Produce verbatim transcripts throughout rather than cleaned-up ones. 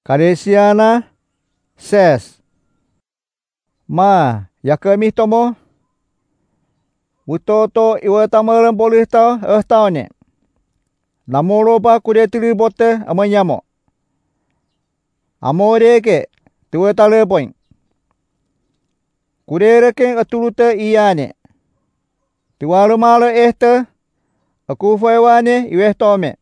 Karesiana ses. Ma, yakami tomo. Utoto iwa tamaran boleh tau eh tau ne. Namoro ba kude tiri bote amanyamo. Amore ke tuwa tale point. Kude reken atulute iyane. Tiwalu mala ehte aku faiwane iweh tome.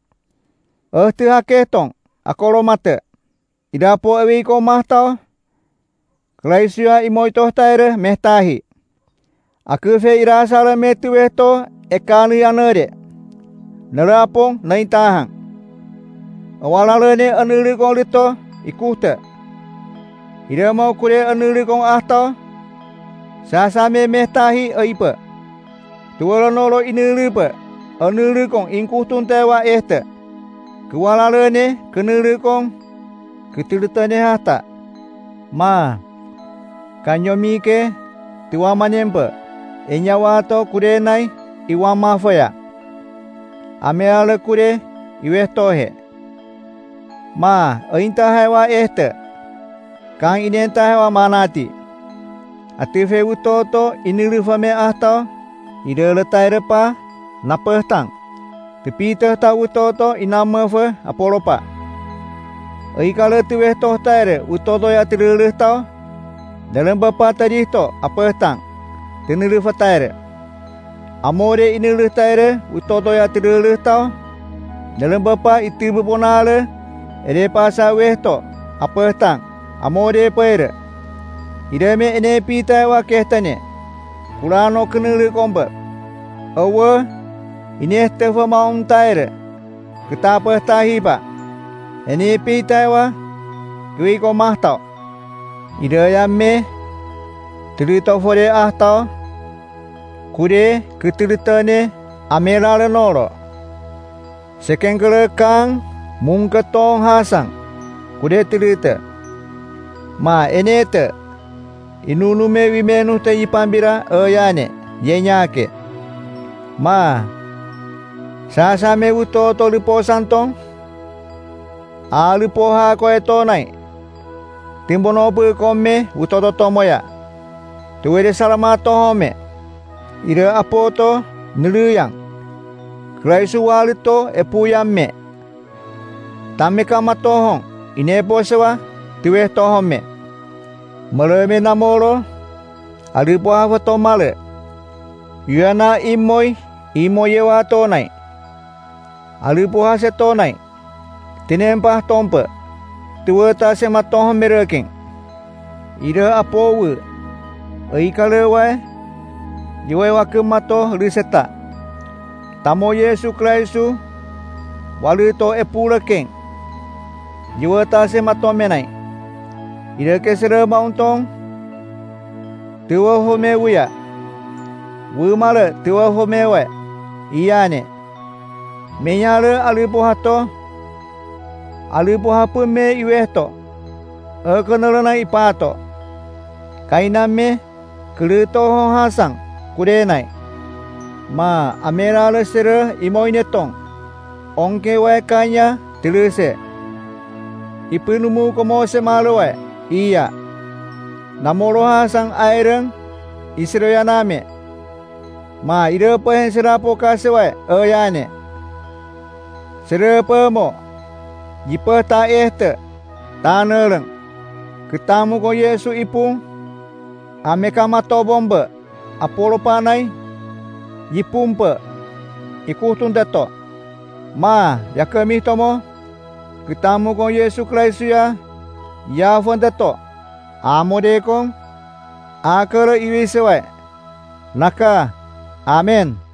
Ehti haketong akoro mate. Idapo ewi ko mahtau. Klaisua imoito taire mehtahi. Aku fe irasala metu wehto ekani anere. Nerapong naintahang. Awalalene anuri kong lito ikute. Ida mau kure anuri kong ahtau. Sasame mehtahi aipa. Tuwala nolo inuri pa. Anuri kong ingkutun tewa ehte. Kuwalalene kenuri kong ketilitane hata. Ma. Kanyomi ke tiwa manempa. Enyawato kure nai iwa mafaya. Ameala kure iweh tohe. Ma, ainta hewa ehte. Kang inenta hewa manati. Atife utoto inilifame ahtau. Ida letai repa napehtang. Tepita ta utoto inamafe apolopa. Aikala tiweh toh taire utoto ya tirilih tau. Dalam bapa tadi to apehtang. Tenilih fataire. Amore inilih taire utoto ya tirilih tau. Dalam bapa itu beponale. Ede pasa weh to apehtang. Amore paire. Idame ene pita wa kehtane. Kulano kenilih kombe. Awa ini tefa maung taire. Ketapa tahiba. Ene pita wa kui ko mahtau. Ida yamme Tilita fore ahtau. Kude ketilitane amerale noro. Sekengkele kang mungketong hasang. Kude tilita. Ma enete. Inunume wimenu te ipambira ayane. Yenyake. Ma. Sasame utoto lipo santong. Alipo ha koe tonai. Timbonobu kome utoto tomoya. Tuwede salamato home. Ira apoto niluyang. Kraisu walito epuyamme. Tameka matohong. Inepo sewa tiweh tohome. Maleme namoro. Alipo hafa tomale. Yuana imoy. Imoye wa tonai. Alipo hase tonai. Tinempah tompe. Tuwa ta se matohom mereking. Ira apowe. Aikale wae. Jiwa wake mato riseta. Tamo Yesu Kristu. Walito epulekeng. Jiwa ta se mato menai. Ira kesere mauntong. Tuwa home wuya. Wumale tuwa home we. Iyane. Menyale alipo hato. Alipo hapu me iwehto. Akanalana ipato. Kainame kelito hasang kudenai. Ma amerale sere imoinetong. Ongke wae kanya tilise. Ipinumu komo semaloe. Iya. Namoro hasang aireng isroyaname. Ma irepa hen serapo kasewae ayane. Serepa mo. Jipa ta ehte. Taneleng. Ketamu ko Yesu ipung. Ameka mato bomba. Apolo panai. Jipumpa. Ikutun dato. Ma. Yakami tomo. Ketamu ko Yesu Kristu ya. Ya fon dato. Amode kong. Akara iwi sewae. Naka. Amen.